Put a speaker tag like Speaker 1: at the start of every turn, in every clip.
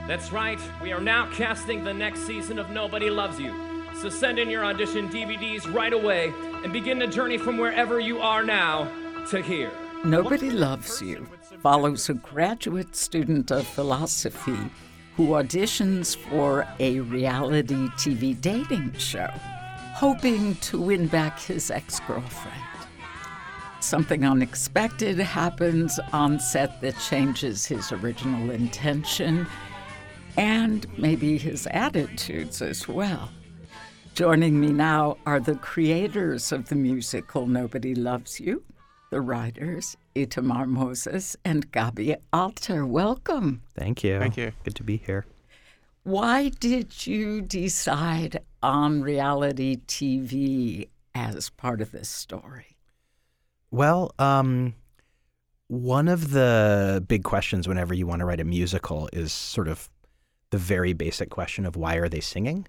Speaker 1: That's right, we are now casting the next season of Nobody Loves You. So send in your audition DVDs right away and begin the journey from wherever you are now to here.
Speaker 2: Nobody Loves You follows a graduate student of philosophy who auditions for a reality TV dating show, hoping to win back his ex-girlfriend. Something unexpected happens on set that changes his original intention and maybe his attitudes as well. Joining me now are the creators of the musical Nobody Loves You, the writers, Itamar Moses and Gabi Alter. Welcome.
Speaker 3: Thank you.
Speaker 4: Thank you.
Speaker 3: Good to be here.
Speaker 2: Why did you decide on reality TV as part of this story?
Speaker 3: Well, one of the big questions whenever you want to write a musical is sort of the very basic question of why are they singing?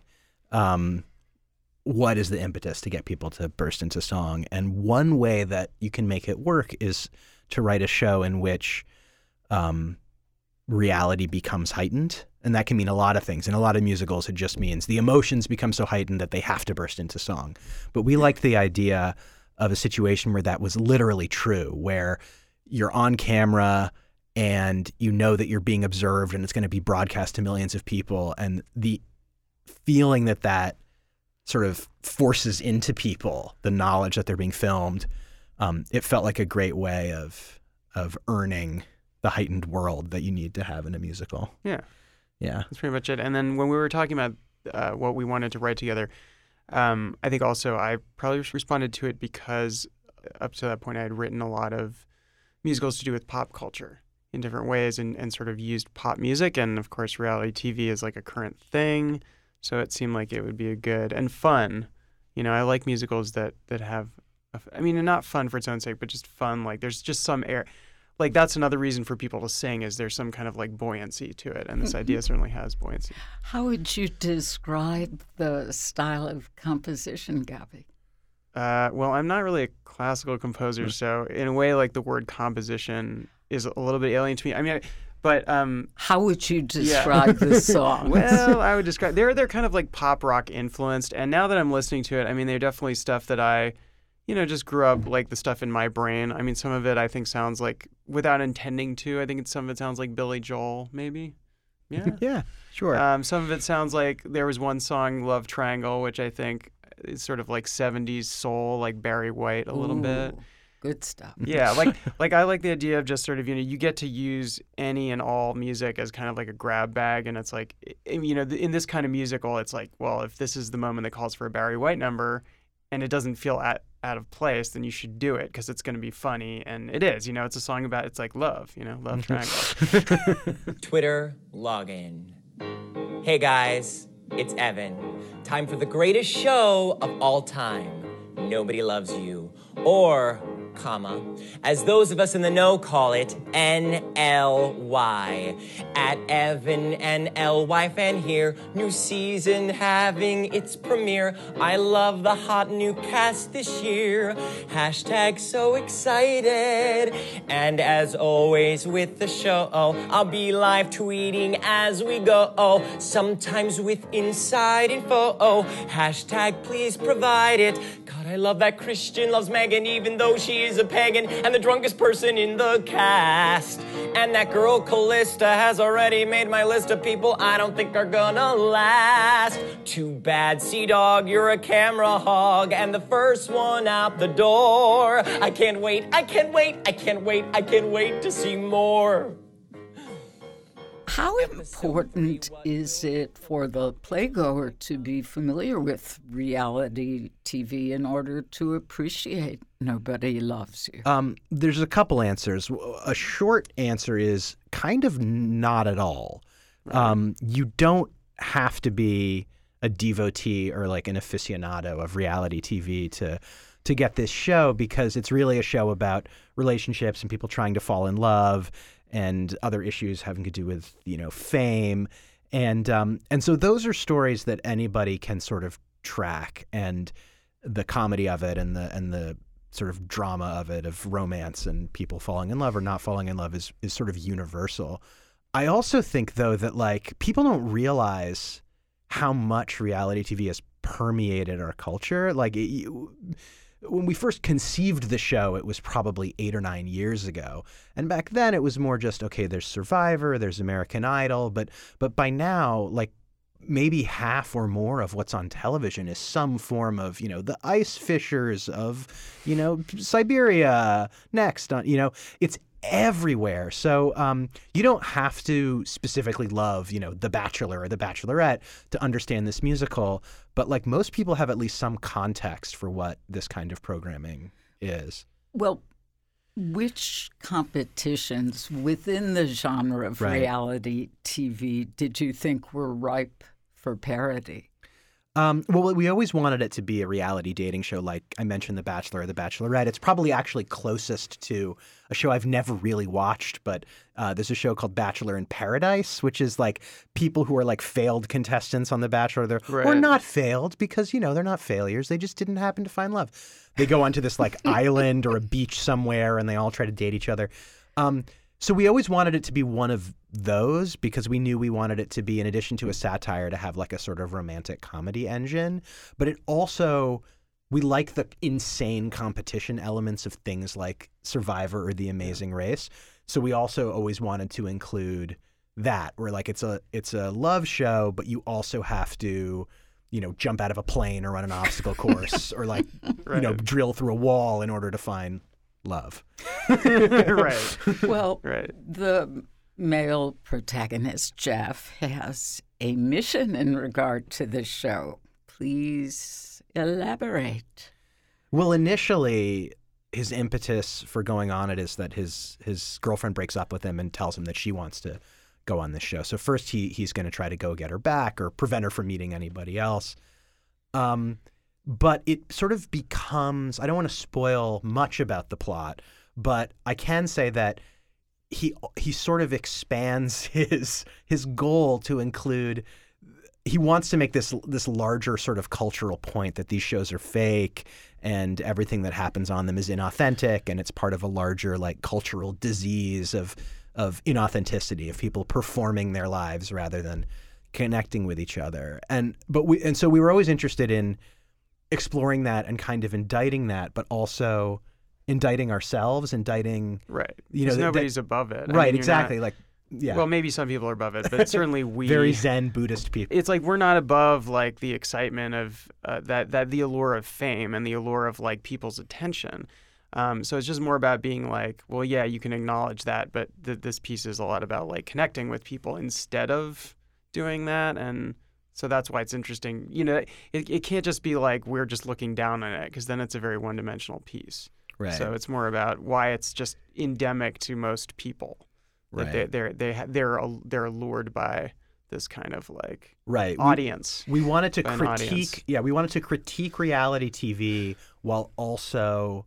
Speaker 3: What is the impetus to get people to burst into song? And one way that you can make it work is to write a show in which reality becomes heightened. And that can mean a lot of things. In a lot of musicals, it just means the emotions become so heightened that they have to burst into song. But we liked the idea of a situation where that was literally true, where you're on camera and you know that you're being observed and it's going to be broadcast to millions of people. And the feeling that that sort of forces into people the knowledge that they're being filmed, it felt like a great way of earning the heightened world that you need to have in a musical.
Speaker 4: Yeah.
Speaker 3: Yeah.
Speaker 4: That's pretty much it. And then when we were talking about what we wanted to write together, I think also I probably responded to it because up to that point I had written a lot of musicals to do with pop culture in different ways and sort of used pop music. And of course, reality TV is like a current thing. So it seemed like it would be a good and fun. You know, I like musicals that have, I mean, not fun for its own sake, but just fun. Like there's just some air. Like that's another reason for people to sing is there's some kind of like buoyancy to it. And this idea certainly has buoyancy.
Speaker 2: How would you describe the style of composition, Gabi?
Speaker 4: Well, I'm not really a classical composer, so in a way, like the word composition is a little bit alien to me. I mean, but
Speaker 2: how would you describe the song?
Speaker 4: Well, I would describe they're kind of like pop rock influenced, and now that I'm listening to it, I mean, they're definitely stuff that I, just grew up like the stuff in my brain. I mean, some of it I think sounds like, without intending to, I think some of it sounds like Billy Joel, maybe. Yeah.
Speaker 3: Yeah, sure.
Speaker 4: Some of it sounds like there was one song, Love Triangle, which I think is sort of like 70s soul, like Barry White a little bit.
Speaker 2: Good stuff.
Speaker 4: Yeah, like I like the idea of just sort of, you get to use any and all music as kind of like a grab bag. And it's like, in this kind of musical, it's like, well, if this is the moment that calls for a Barry White number and it doesn't feel out of place, then you should do it because it's going to be funny. And it is, it's a song about, it's like love, love triangle.
Speaker 5: Twitter login. Hey guys, it's Evan. Time for the greatest show of all time. Nobody Loves You. Or, as those of us in the know call it, NLY. At Evan NLY fan here. New season having its premiere. I love the hot new cast this year. Hashtag so excited. And as always with the show, I'll be live tweeting as we go. Sometimes with inside info. Hashtag please provide it. God, I love that Christian loves Megan even though she is a pagan and the drunkest person in the cast. And that girl Callista has already made my list of people I don't think are gonna last. Too bad, Sea-Dog, you're a camera hog and the first one out the door. I can't wait to see more.
Speaker 2: How important is it for the playgoer to be familiar with reality TV in order to appreciate Nobody Loves You?
Speaker 3: There's a couple answers. A short answer is kind of not at all. Right. You don't have to be a devotee or like an aficionado of reality TV to get this show because it's really a show about relationships and people trying to fall in love and other issues having to do with, fame. And so those are stories that anybody can sort of track, and the comedy of it and the sort of drama of it, of romance and people falling in love or not falling in love is sort of universal. I also think, though, that like people don't realize how much reality TV has permeated our culture. Like when we first conceived the show, it was probably 8 or 9 years ago. And back then it was more just, okay, there's Survivor, there's American Idol. But by now, like maybe half or more of what's on television is some form of, the ice fishers of, Siberia next on, it's everywhere. So you don't have to specifically love, The Bachelor or The Bachelorette to understand this musical, but like most people have at least some context for what this kind of programming is.
Speaker 2: Well, which competitions within the genre of reality TV did you think were ripe for parody?
Speaker 3: Well, we always wanted it to be a reality dating show, like I mentioned, The Bachelor or The Bachelorette. It's probably actually closest to a show I've never really watched, but there's a show called Bachelor in Paradise, which is like people who are like failed contestants on The Bachelor, or not failed because, they're not failures. They just didn't happen to find love. They go onto this like island or a beach somewhere and they all try to date each other. So we always wanted it to be one of those because we knew we wanted it to be, in addition to a satire, to have like a sort of romantic comedy engine. But it also, we like the insane competition elements of things like Survivor or The Amazing Race. So we also always wanted to include that, where like it's a love show, but you also have to, jump out of a plane or run an obstacle course or like, drill through a wall in order to find love.
Speaker 4: Right.
Speaker 2: Well, the male protagonist, Jeff, has a mission in regard to the show. Please elaborate.
Speaker 3: Well, initially, his impetus for going on it is that his girlfriend breaks up with him and tells him that she wants to go on this show. So first he's going to try to go get her back or prevent her from meeting anybody else. But it sort of becomes, I don't want to spoil much about the plot, but I can say that he sort of expands his goal to include, he wants to make this larger sort of cultural point that these shows are fake and everything that happens on them is inauthentic, and it's part of a larger like cultural disease of inauthenticity, of people performing their lives rather than connecting with each other. So we were always interested in exploring that and kind of indicting that, but also indicting ourselves, indicting
Speaker 4: nobody's above it.
Speaker 3: Right, exactly. Like, yeah.
Speaker 4: Well, maybe some people are above it, but certainly we
Speaker 3: very Zen Buddhist people.
Speaker 4: It's like we're not above like the excitement of that the allure of fame and the allure of like people's attention. So it's just more about being like, well, yeah, you can acknowledge that, but this piece is a lot about like connecting with people instead of doing that. And so that's why it's interesting. It can't just be like we're just looking down on it, because then it's a very one-dimensional piece.
Speaker 3: Right.
Speaker 4: So it's more about why it's just endemic to most people. Right. They're allured by this kind of like audience.
Speaker 3: We wanted to critique. Yeah, we wanted to critique reality TV while also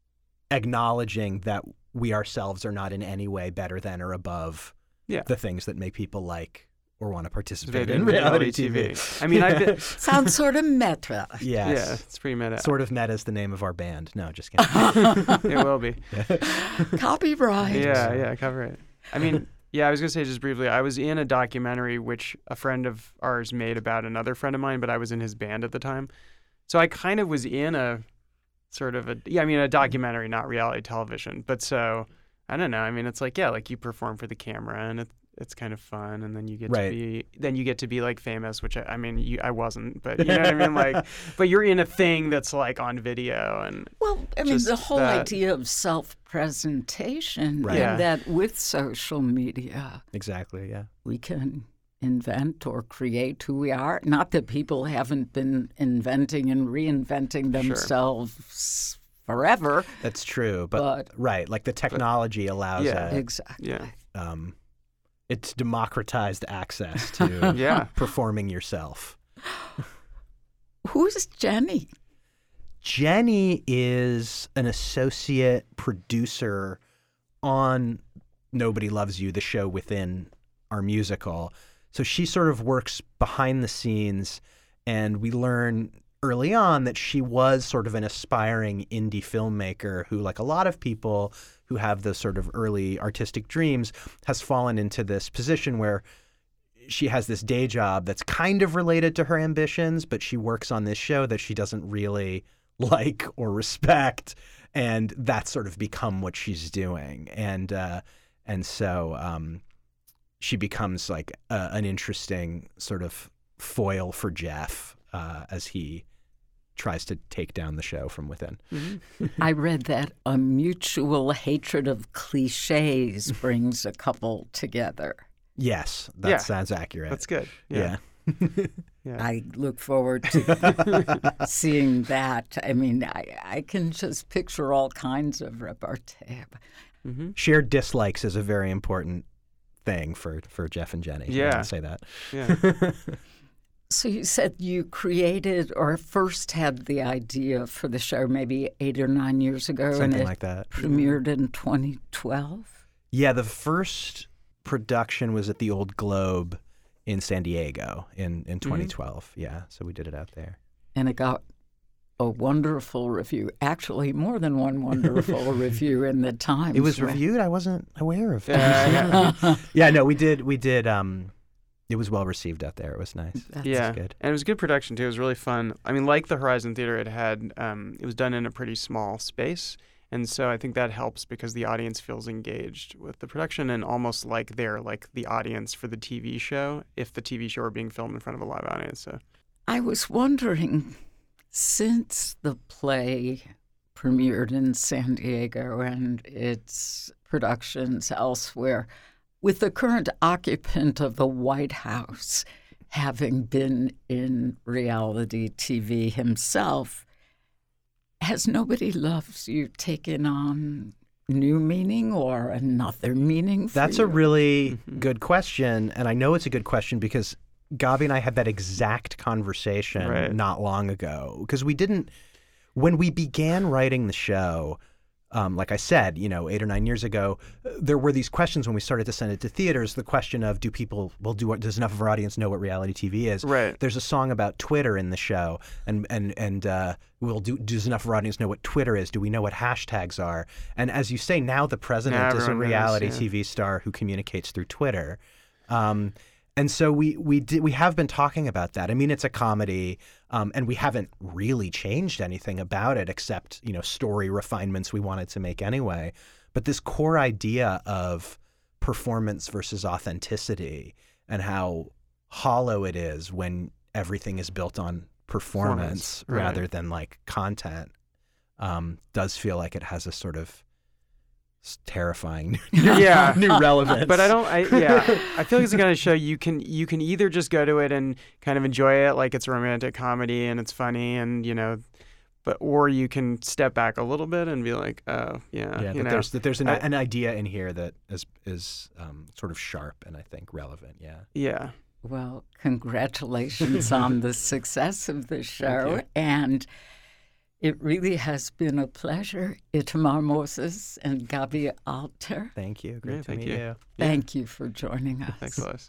Speaker 3: acknowledging that we ourselves are not in any way better than or above the things that make people like or want to participate in reality TV.
Speaker 4: I mean, I've been...
Speaker 2: Sounds sort of meta.
Speaker 3: Yes.
Speaker 4: Yeah, it's pretty meta.
Speaker 3: Sort of meta is the name of our band. No, just kidding.
Speaker 4: It will be.
Speaker 2: Copyright.
Speaker 4: Yeah, copyright. I mean, I was going to say just briefly, I was in a documentary which a friend of ours made about another friend of mine, but I was in his band at the time. So I kind of was in a sort of a documentary, not reality television. But so, I don't know. I mean, it's like, like you perform for the camera and it's kind of fun, and then you get to be like famous, which I wasn't, but you know what I mean, like, but you're in a thing that's like on video, and
Speaker 2: the whole idea of self-presentation, and that with social media,
Speaker 3: exactly,
Speaker 2: we can invent or create who we are. Not that people haven't been inventing and reinventing themselves forever.
Speaker 3: That's true, but like the technology allows that.
Speaker 2: Exactly.
Speaker 4: Yeah.
Speaker 3: It's democratized access to performing yourself.
Speaker 2: Who's Jenny?
Speaker 3: Jenny is an associate producer on Nobody Loves You, the show within our musical. So she sort of works behind the scenes, and we learn early on that she was sort of an aspiring indie filmmaker who, like a lot of people who have those sort of early artistic dreams, has fallen into this position where she has this day job that's kind of related to her ambitions, but she works on this show that she doesn't really like or respect, and that's sort of become what she's doing. And so she becomes like an interesting sort of foil for Jeff as he tries to take down the show from within.
Speaker 2: I read that a mutual hatred of cliches brings a couple together.
Speaker 3: Yes, that sounds accurate.
Speaker 4: That's good.
Speaker 3: Yeah.
Speaker 2: I look forward to seeing that. I mean, I can just picture all kinds of repartee.
Speaker 3: Shared dislikes is a very important thing for Jeff and Jenny.
Speaker 4: Yeah.
Speaker 3: I want to say that.
Speaker 4: Yeah.
Speaker 2: So you said you created or first had the idea for the show maybe 8 or 9 years ago.
Speaker 3: Something
Speaker 2: and
Speaker 3: like that.
Speaker 2: Premiered in 2012?
Speaker 3: Yeah, the first production was at the Old Globe in San Diego in 2012. Yeah, so we did it out there.
Speaker 2: And it got a wonderful review. Actually, more than one wonderful review in the Times.
Speaker 3: It was reviewed? I wasn't aware of that. Yeah, no, we did. It was well received out there. It was nice.
Speaker 2: That's
Speaker 3: good.
Speaker 4: And it was a good production too. It was really fun. I mean, like the Horizon Theater, it was done in a pretty small space, and so I think that helps because the audience feels engaged with the production and almost like they're like the audience for the TV show if the TV show were being filmed in front of a live audience. So
Speaker 2: I was wondering, since the play premiered in San Diego and its productions elsewhere, with the current occupant of the White House having been in reality TV himself, has Nobody Loves You taken on new meaning or another meaning for
Speaker 3: That's
Speaker 2: you?
Speaker 3: a really good question, and I know it's a good question because Gabi and I had that exact conversation not long ago. Because when we began writing the show, like I said, 8 or 9 years ago, there were these questions when we started to send it to theaters. The question of does enough of our audience know what reality TV is?
Speaker 4: Right.
Speaker 3: There's a song about Twitter in the show, and does enough of our audience know what Twitter is? Do we know what hashtags are? And as you say, now the president is a reality TV star who communicates through Twitter. And so we have been talking about that. I mean, it's a comedy, and we haven't really changed anything about it except, story refinements we wanted to make anyway. But this core idea of performance versus authenticity and how hollow it is when everything is built on performance rather than like content does feel like it has a sort of terrifying new relevance.
Speaker 4: But I feel like it's the kind of show you can either just go to it and kind of enjoy it like it's a romantic comedy and it's funny and or you can step back a little bit and be like, there's an idea in here that is sort of sharp and I think relevant. Yeah.
Speaker 2: Well, congratulations on the success of the show. And it really has been a pleasure. Itamar Moses and Gabi Alter.
Speaker 3: Thank you. Great to meet you.
Speaker 2: Thank you for joining us.
Speaker 4: Thanks, Lois.